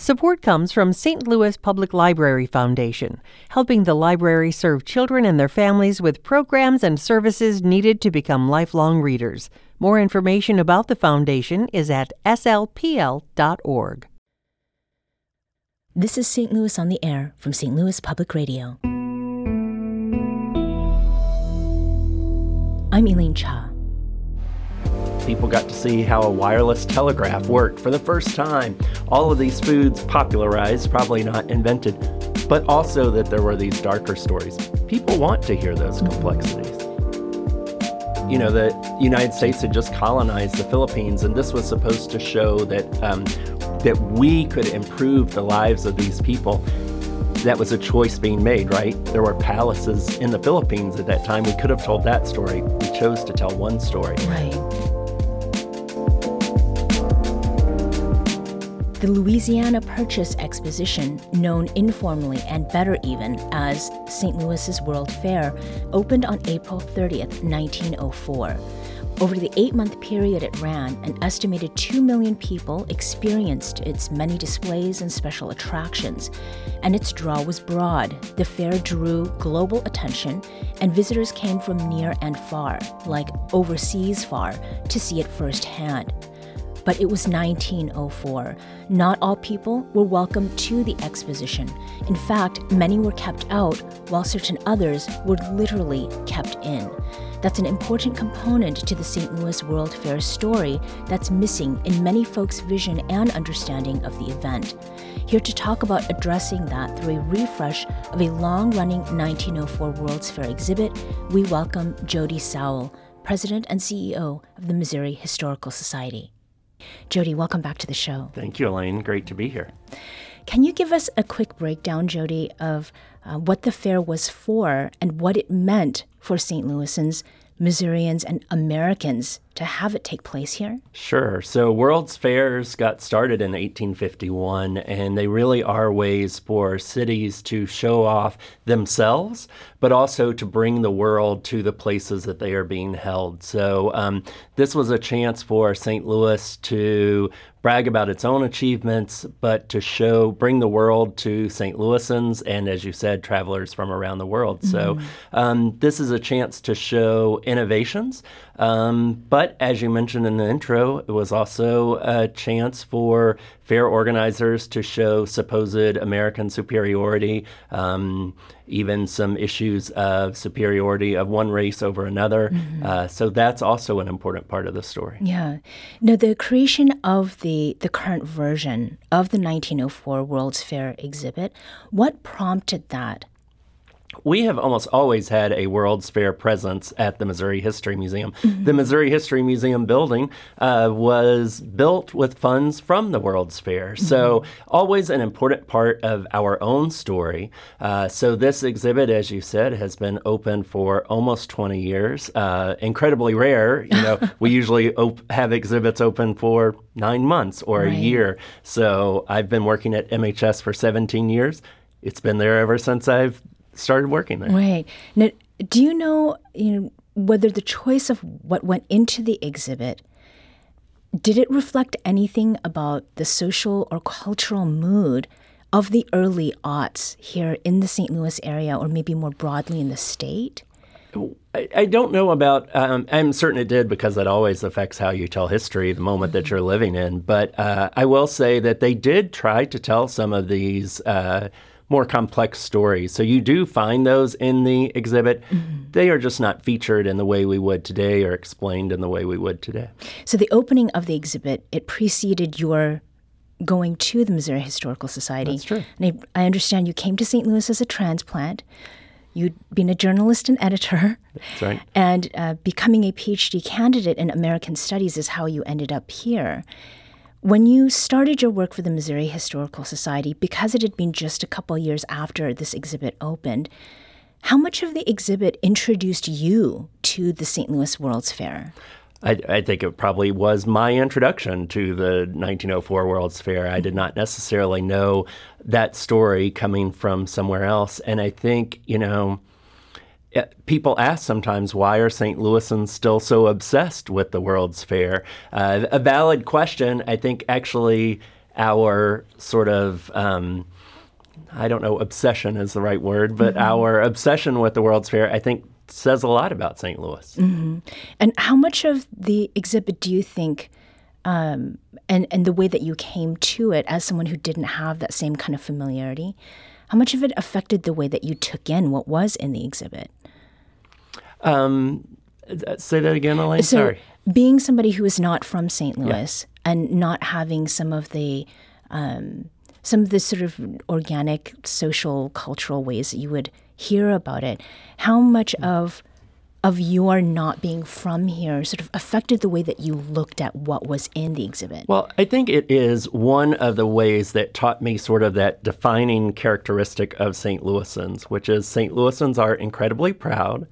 Support comes from St. Louis Public Library Foundation, helping the library serve children and their families with programs and services needed to become lifelong readers. More information about the foundation is at slpl.org. This is St. Louis on the Air from St. Louis Public Radio. I'm Elaine Cha. People got to see how a wireless telegraph worked for the first time. All of these foods popularized, probably not invented, but also that there were these darker stories. People want to hear those complexities. You know, the United States had just colonized the Philippines, and this was supposed to show that that we could improve the lives of these people. That was a choice being made, right? There were palaces in the Philippines at that time. We could have told that story. We chose to tell one story. Right. The Louisiana Purchase Exposition, known informally and better even as St. Louis's World Fair, opened on April 30th, 1904. Over the 8-month period it ran, an estimated 2 million people experienced its many displays and special attractions, and its draw was broad. The fair drew global attention, and visitors came from near and far, like overseas far, to see it firsthand. But it was 1904. Not all people were welcome to the exposition. In fact, many were kept out, while certain others were literally kept in. That's an important component to the St. Louis World Fair story that's missing in many folks' vision and understanding of the event. Here to talk about addressing that through a refresh of a long-running 1904 World's Fair exhibit, we welcome Jody Sowell, President and CEO of the Missouri Historical Society. Jody, welcome back to the show. Thank you, Elaine. Great to be here. Can you give us a quick breakdown, Jody, of what the fair was for and what it meant for St. Louisans, Missourians, and Americans to have it take place here? Sure. So World's Fairs got started in 1851, and they really are ways for cities to show off themselves, but also to bring the world to the places that they are being held. So this was a chance for St. Louis to brag about its own achievements, but to bring the world to St. Louisans and, as you said, travelers from around the world. So this is a chance to show innovations, but as you mentioned in the intro, it was also a chance for fair organizers to show supposed American superiority, even some issues of superiority of one race over another. So that's also an important part of the story. Yeah. Now, the creation of the current version of the 1904 World's Fair exhibit, what prompted that? We have almost always had a World's Fair presence at the Missouri History Museum. The Missouri History Museum building was built with funds from the World's Fair. So always an important part of our own story. So this exhibit, as you said, has been open for almost 20 years. Incredibly rare. You know, we usually have exhibits open for 9 months or a year. So I've been working at MHS for 17 years. It's been there ever since I've started working there. Right. Now, do you know, whether the choice of what went into the exhibit, did it reflect anything about the social or cultural mood of the early aughts here in the St. Louis area, or maybe more broadly in the state? I don't know about, I'm certain it did, because it always affects how you tell history, the moment that you're living in. But I will say that they did try to tell some of these more complex stories. So you do find those in the exhibit. They are just not featured in the way we would today or explained in the way we would today. So the opening of the exhibit, it preceded your going to the Missouri Historical Society. That's true. And I understand you came to St. Louis as a transplant. You'd been a journalist and editor. That's right. And becoming a PhD candidate in American Studies is how you ended up here. When you started your work for the Missouri Historical Society, because it had been just a couple years after this exhibit opened, how much of the exhibit introduced you to the St. Louis World's Fair? I think it probably was my introduction to the 1904 World's Fair. I did not necessarily know that story coming from somewhere else. And I think, people ask sometimes, why are St. Louisans still so obsessed with the World's Fair? A valid question. I think actually our sort of I don't know, obsession is the right word, but our obsession with the World's Fair, I think, says a lot about St. Louis. And how much of the exhibit do you think, and the way that you came to it as someone who didn't have that same kind of familiarity, how much of it affected the way that you took in what was in the exhibit? Say that again, Elaine. So, Sorry. being somebody who is not from St. Louis and not having some of the sort of organic, social, cultural ways that you would hear about it, how much of your not being from here sort of affected the way that you looked at what was in the exhibit? Well, I think it is one of the ways that taught me sort of that defining characteristic of St. Louisans, which is St. Louisans are incredibly proud,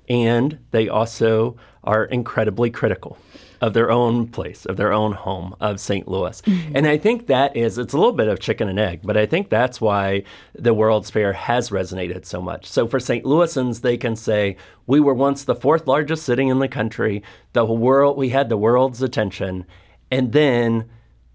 and they also are incredibly critical of their own place, of their own home, of St. Louis. And I think it's a little bit of chicken and egg, but I think that's why the World's Fair has resonated so much. So for St. Louisans, they can say, we were once the fourth largest city in the country, we had the world's attention, and then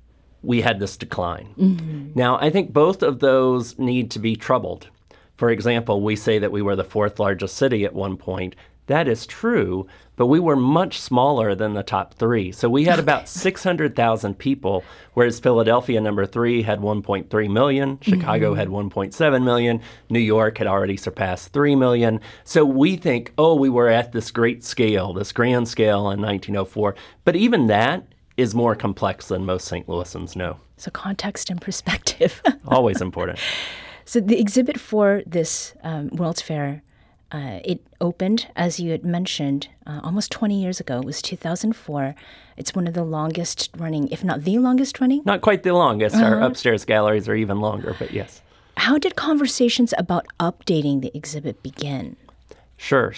we had this decline. Now, I think both of those need to be troubled. For example, we say that we were the fourth largest city at one point. That is true, but we were much smaller than the top three. So we had about 600,000 people, whereas Philadelphia, number 3, had 1.3 million. Chicago had 1.7 million. New York had already surpassed 3 million. So we think, we were at this great scale, this grand scale in 1904. But even that is more complex than most St. Louisans know. So context and perspective. Always important. So the exhibit for this World's Fair, it opened, as you had mentioned, almost 20 years ago. It was 2004. It's one of the longest running, if not the longest running. Not quite the longest. Our upstairs galleries are even longer, but yes. How did conversations about updating the exhibit begin? Sure.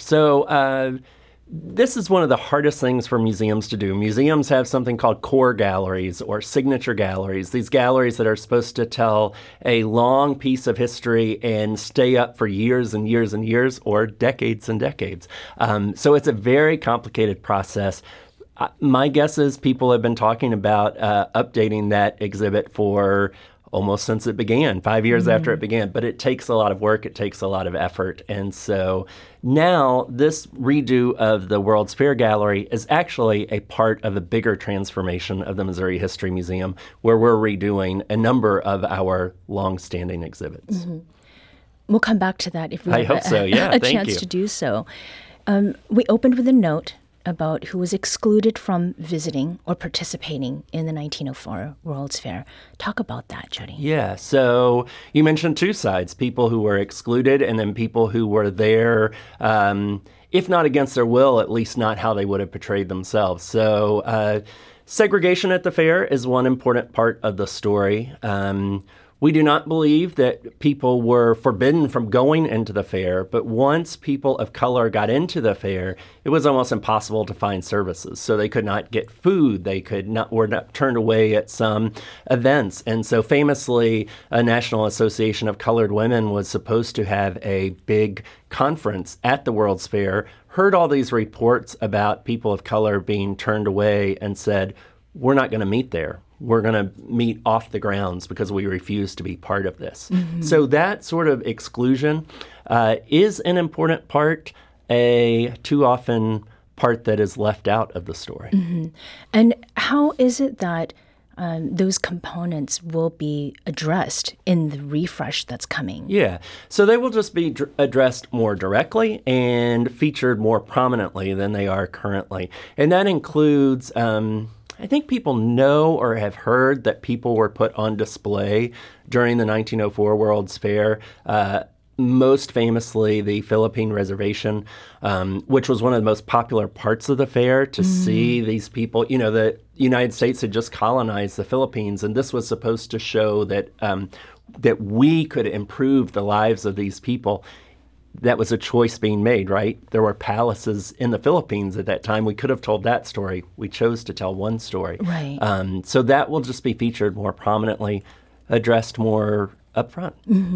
So this is one of the hardest things for museums to do. Museums have something called core galleries or signature galleries, these galleries that are supposed to tell a long piece of history and stay up for years and years and years or decades and decades. So it's a very complicated process. My guess is people have been talking about updating that exhibit for almost since it began, 5 years after it began. But it takes a lot of work. It takes a lot of effort. And so now this redo of the World's Fair Gallery is actually a part of a bigger transformation of the Missouri History Museum, where we're redoing a number of our longstanding exhibits. We'll come back to that if we have a chance you. to do so. We opened with a note about who was excluded from visiting or participating in the 1904 World's Fair. Talk about that, Jody. Yeah, so you mentioned two sides, people who were excluded and then people who were there, if not against their will, at least not how they would have portrayed themselves. So segregation at the fair is one important part of the story. We do not believe that people were forbidden from going into the fair, but once people of color got into the fair, it was almost impossible to find services. So they could not get food, were not turned away at some events. And so famously, a National Association of Colored Women was supposed to have a big conference at the World's Fair, heard all these reports about people of color being turned away and said, we're not going to meet there. We're going to meet off the grounds because we refuse to be part of this. So that sort of exclusion is an important part, a too often part that is left out of the story. And how is it that those components will be addressed in the refresh that's coming? Yeah, so they will just be addressed more directly and featured more prominently than they are currently. And that includes I think people know or have heard that people were put on display during the 1904 World's Fair. Most famously, the Philippine Reservation, which was one of the most popular parts of the fair to see these people. You know, the United States had just colonized the Philippines, and this was supposed to show that that we could improve the lives of these people. That was a choice being made, right? There were palaces in the Philippines at that time. We could have told that story. We chose to tell one story. Right. So that will just be featured more prominently, addressed more upfront.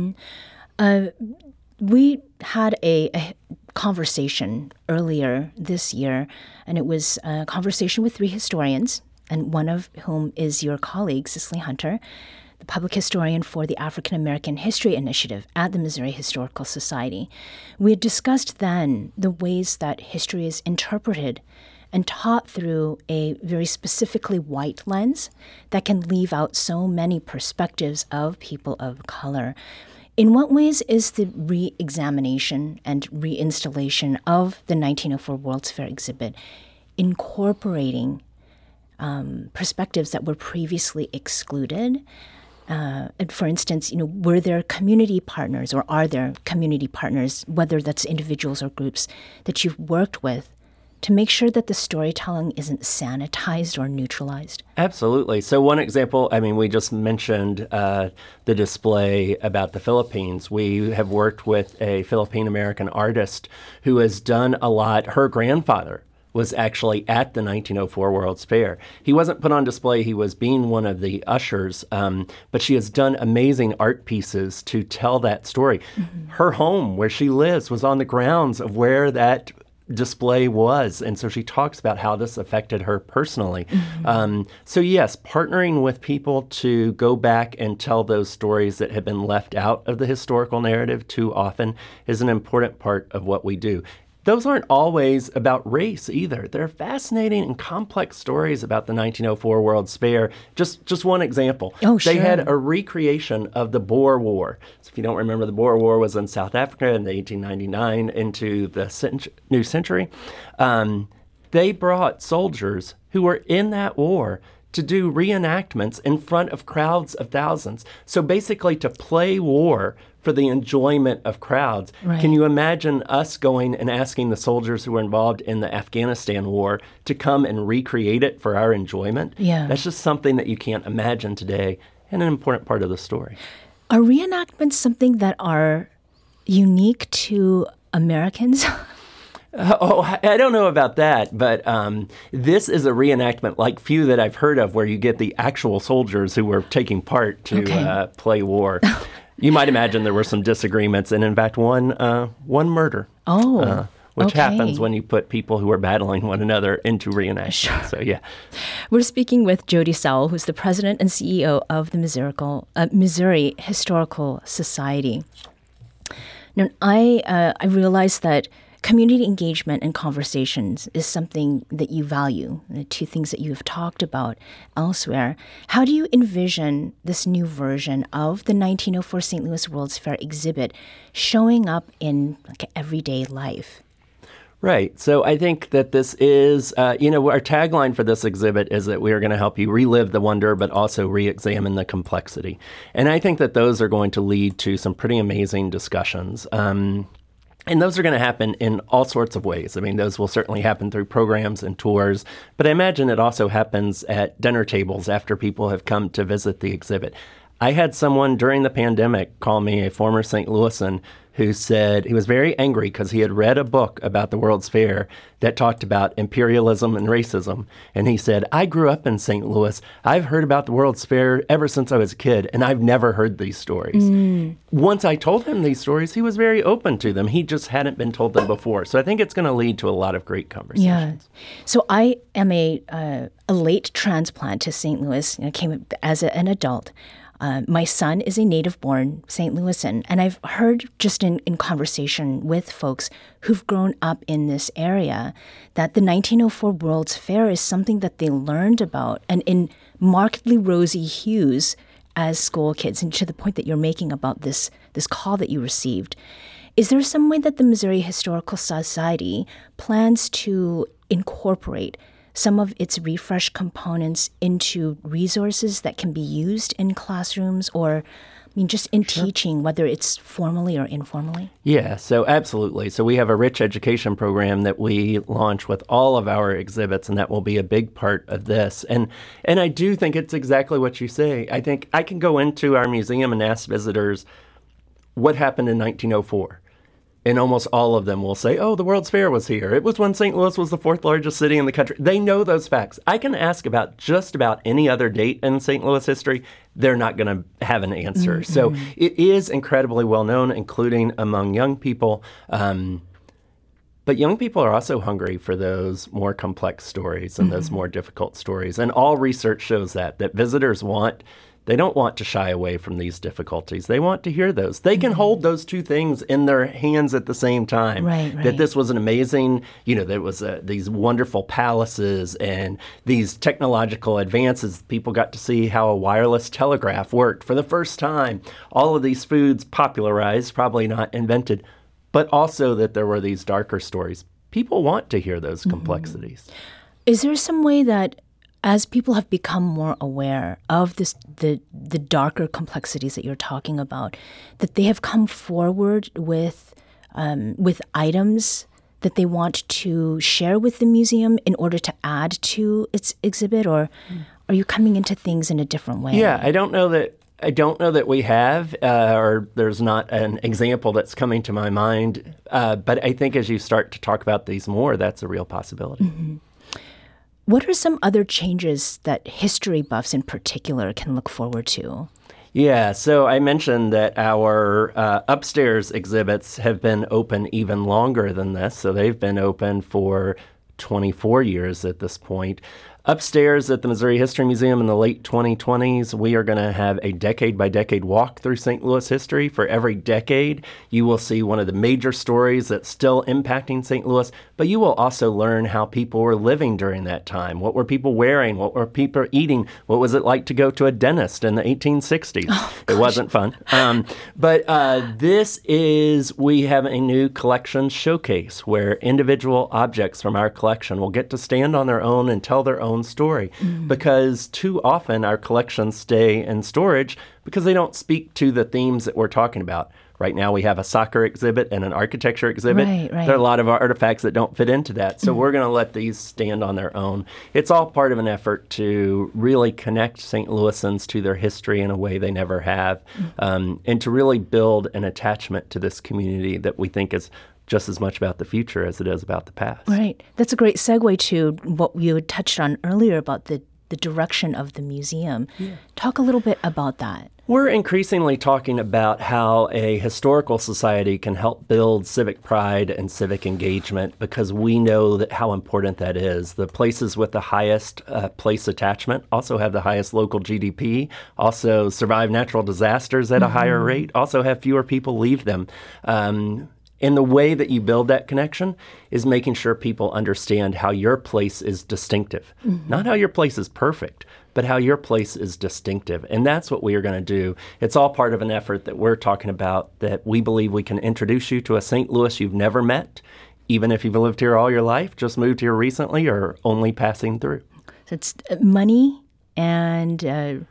We had a conversation earlier this year, and it was a conversation with 3 historians. and one of whom is your colleague, Cicely Hunter, the public historian for the African American History Initiative at the Missouri Historical Society. We had discussed then the ways that history is interpreted and taught through a very specifically white lens that can leave out so many perspectives of people of color. In what ways is the re-examination and reinstallation of the 1904 World's Fair exhibit incorporating perspectives that were previously excluded? And for instance, were there community partners, or are there community partners, whether that's individuals or groups, that you've worked with to make sure that the storytelling isn't sanitized or neutralized? Absolutely. So one example, we just mentioned the display about the Philippines. We have worked with a Philippine-American artist who has done a lot. Her grandfather was actually at the 1904 World's Fair. He wasn't put on display. He was being one of the ushers, but she has done amazing art pieces to tell that story. Mm-hmm. Her home, where she lives, was on the grounds of where that display was. And so she talks about how this affected her personally. Mm-hmm. So yes, partnering with people to go back and tell those stories that have been left out of the historical narrative too often is an important part of what we do. Those aren't always about race either. They're fascinating and complex stories about the 1904 World's Fair. Just one example. Oh, sure. They had a recreation of the Boer War. So if you don't remember, the Boer War was in South Africa in 1899 into the new century. They brought soldiers who were in that war to do reenactments in front of crowds of thousands. So basically to play war for the enjoyment of crowds. Right. Can you imagine us going and asking the soldiers who were involved in the Afghanistan war to come and recreate it for our enjoyment? Yeah. That's just something that you can't imagine today, and an important part of the story. Are reenactments something that are unique to Americans? I don't know about that, but this is a reenactment like few that I've heard of, where you get the actual soldiers who were taking part to play war. You might imagine there were some disagreements, and in fact, one murder. Which happens when you put people who are battling one another into reenactment. Sure. So, yeah. We're speaking with Jody Sowell, who's the president and CEO of the Missouri Historical Society. Now, I realize that community engagement and conversations is something that you value, the two things that you have talked about elsewhere. How do you envision this new version of the 1904 St. Louis World's Fair exhibit showing up in everyday life? Right. So I think that this is, our tagline for this exhibit is that we are going to help you relive the wonder, but also re-examine the complexity. And I think that those are going to lead to some pretty amazing discussions. And those are going to happen in all sorts of ways. Those will certainly happen through programs and tours, but I imagine it also happens at dinner tables after people have come to visit the exhibit. I had someone during the pandemic call me, a former St. Louisan, who said he was very angry because he had read a book about the World's Fair that talked about imperialism and racism. And he said, I grew up in St. Louis. I've heard about the World's Fair ever since I was a kid, and I've never heard these stories. Once I told him these stories, he was very open to them. He just hadn't been told them before. So I think it's going to lead to a lot of great conversations. Yeah. So I am a late transplant to St. Louis. I came as an adult. My son is a native-born St. Louisan, and I've heard just in conversation with folks who've grown up in this area that the 1904 World's Fair is something that they learned about, and in markedly rosy hues as school kids, and to the point that you're making about this call that you received. Is there some way that the Missouri Historical Society plans to incorporate some of its refresh components into resources that can be used in classrooms or just in teaching, whether it's formally or informally? Yeah, so absolutely. So we have a rich education program that we launch with all of our exhibits, and that will be a big part of this. And I do think it's exactly what you say. I think I can go into our museum and ask visitors what happened in 1904. And almost all of them will say, the World's Fair was here. It was when St. Louis was the fourth largest city in the country. They know those facts. I can ask about just about any other date in St. Louis history. They're not going to have an answer. Mm-hmm. So it is incredibly well known, including among young people. But But young people are also hungry for those more complex stories and those more difficult stories. And all research shows that visitors they don't want to shy away from these difficulties. They want to hear those. They can hold those two things in their hands at the same time. Right. That this was an amazing, there was these wonderful palaces and these technological advances. People got to see how a wireless telegraph worked for the first time. All of these foods popularized, probably not invented, but also that there were these darker stories. People want to hear those complexities. Is there some way that as people have become more aware of the darker complexities that you're talking about, that they have come forward with items that they want to share with the museum in order to add to its exhibit, or are you coming into things in a different way? Yeah, I don't know that we have, or there's not an example that's coming to my mind. But I think as you start to talk about these more, that's a real possibility. Mm-hmm. What are some other changes that history buffs in particular can look forward to? Yeah, so I mentioned that our upstairs exhibits have been open even longer than this. So they've been open for 24 years at this point. Upstairs at the Missouri History Museum in the late 2020s, we are going to have a decade-by-decade walk through St. Louis history. For every decade, you will see one of the major stories that's still impacting St. Louis, but you will also learn how people were living during that time. What were people wearing? What were people eating? What was it like to go to a dentist in the 1860s? It wasn't fun. But we have a new collection showcase where individual objects from our collection will get to stand on their own and tell their own story, because too often our collections stay in storage because they don't speak to the themes that we're talking about. Right now we have a soccer exhibit and an architecture exhibit. Right. There are a lot of artifacts that don't fit into that. So we're going to let these stand on their own. It's all part of an effort to really connect St. Louisans to their history in a way they never have, and to really build an attachment to this community that we think is just as much about the future as it is about the past. Right. That's a great segue to what you had touched on earlier about the direction of the museum. Yeah. Talk a little bit about that. We're increasingly talking about how a historical society can help build civic pride and civic engagement, because we know that how important that is. The places with the highest place attachment also have the highest local GDP, also survive natural disasters at a higher rate, also have fewer people leave them. And the way that you build that connection is making sure people understand how your place is distinctive. Not how your place is perfect, but how your place is distinctive. And that's what we are going to do. It's all part of an effort that we're talking about, that we believe we can introduce you to a St. Louis you've never met, even if you've lived here all your life, just moved here recently, or only passing through. So it's money and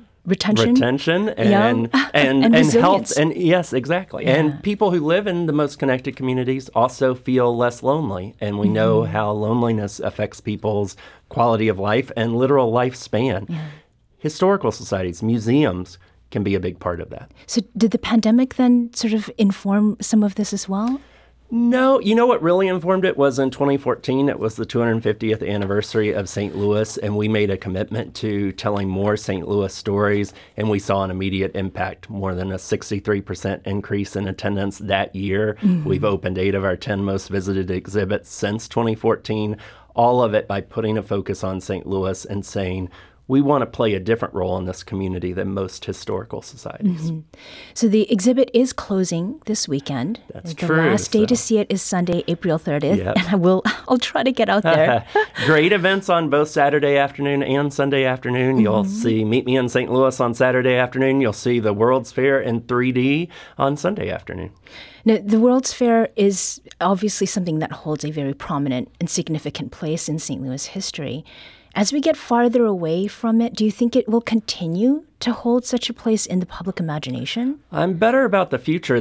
retention and health, and yes, exactly. Yeah. And people who live in the most connected communities also feel less lonely, and we know how loneliness affects people's quality of life and literal lifespan. Yeah. Historical societies, museums can be a big part of that. So did the pandemic then sort of inform some of this as well? No, you know what really informed it was in 2014. It was the 250th anniversary of St. Louis, and we made a commitment to telling more St. Louis stories, and we saw an immediate impact, more than a 63% increase in attendance that year. We've opened 8 of our 10 most visited exhibits since 2014, all of it by putting a focus on St. Louis and saying, we want to play a different role in this community than most historical societies. So the exhibit is closing this weekend. That's the true. The last day to see it is Sunday, April 30th. Yep. And I'll try to get out there. Great events on both Saturday afternoon and Sunday afternoon. You'll see Meet Me in St. Louis on Saturday afternoon. You'll see the World's Fair in 3D on Sunday afternoon. Now, the World's Fair is obviously something that holds a very prominent and significant place in St. Louis history. As we get farther away from it, do you think it will continue to hold such a place in the public imagination? I'm better about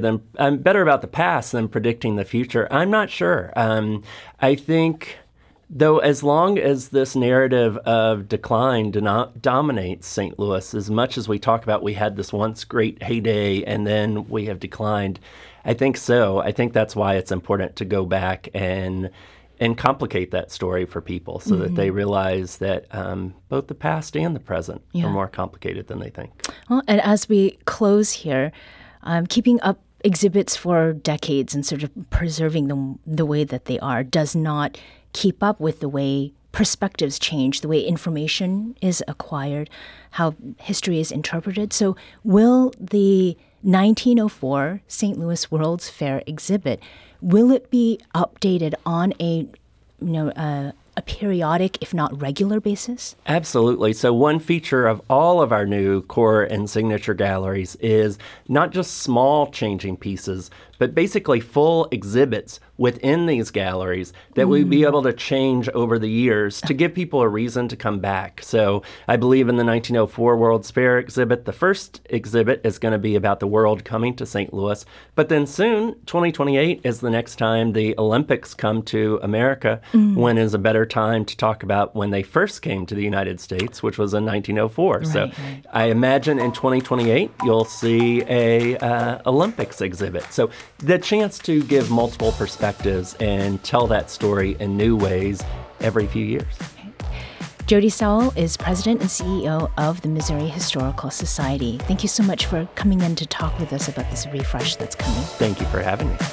the past than predicting the future. I'm not sure. I think, though, as long as this narrative of decline dominates St. Louis, as much as we talk about we had this once great heyday and then we have declined, I think so. I think that's why it's important to go back and complicate that story for people so that they realize that both the past and the present are more complicated than they think. Well, and as we close here, keeping up exhibits for decades and sort of preserving them the way that they are does not keep up with the way perspectives change, the way information is acquired, how history is interpreted. So will the 1904 St. Louis World's Fair exhibit, will it be updated on a periodic, if not regular basis? Absolutely. So one feature of all of our new core and signature galleries is not just small changing pieces, but basically full exhibits within these galleries that we'd be able to change over the years to give people a reason to come back. So I believe in the 1904 World's Fair exhibit, the first exhibit is going to be about the world coming to St. Louis. But then soon, 2028 is the next time the Olympics come to America, when is a better time to talk about when they first came to the United States, which was in 1904. So I imagine in 2028, you'll see a Olympics exhibit. So the chance to give multiple perspectives and tell that story in new ways every few years. Jody Stowell is president and CEO of the Missouri Historical Society. Thank you so much for coming in to talk with us about this refresh that's coming. Thank you for having me.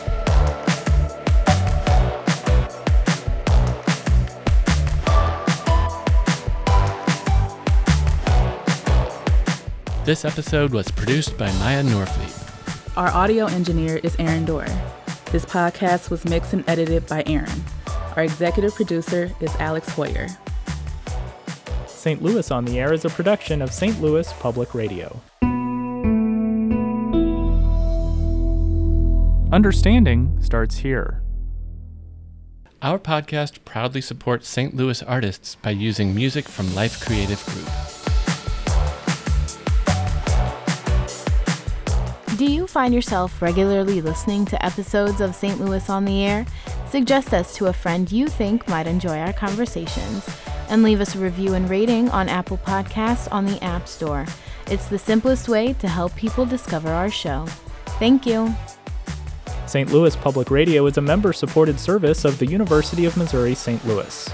This episode was produced by Maya Norfleet. Our audio engineer is Aaron Dorr. This podcast was mixed and edited by Aaron. Our executive producer is Alex Hoyer. St. Louis on the Air is a production of St. Louis Public Radio. Understanding starts here. Our podcast proudly supports St. Louis artists by using music from Life Creative Group. Do you find yourself regularly listening to episodes of St. Louis on the Air? Suggest us to a friend you think might enjoy our conversations, and leave us a review and rating on Apple Podcasts on the App Store. It's the simplest way to help people discover our show. Thank you. St. Louis Public Radio is a member-supported service of the University of Missouri St. Louis.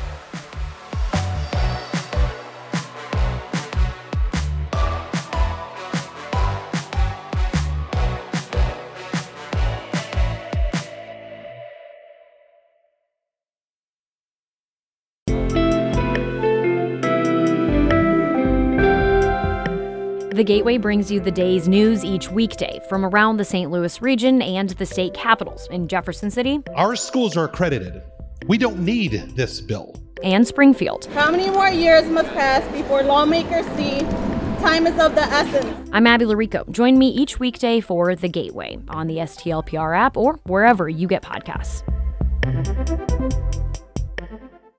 The Gateway brings you the day's news each weekday from around the St. Louis region and the state capitals in Jefferson City. Our schools are accredited. We don't need this bill. And Springfield. How many more years must pass before lawmakers see time is of the essence? I'm Abby Larico. Join me each weekday for The Gateway on the STLPR app or wherever you get podcasts.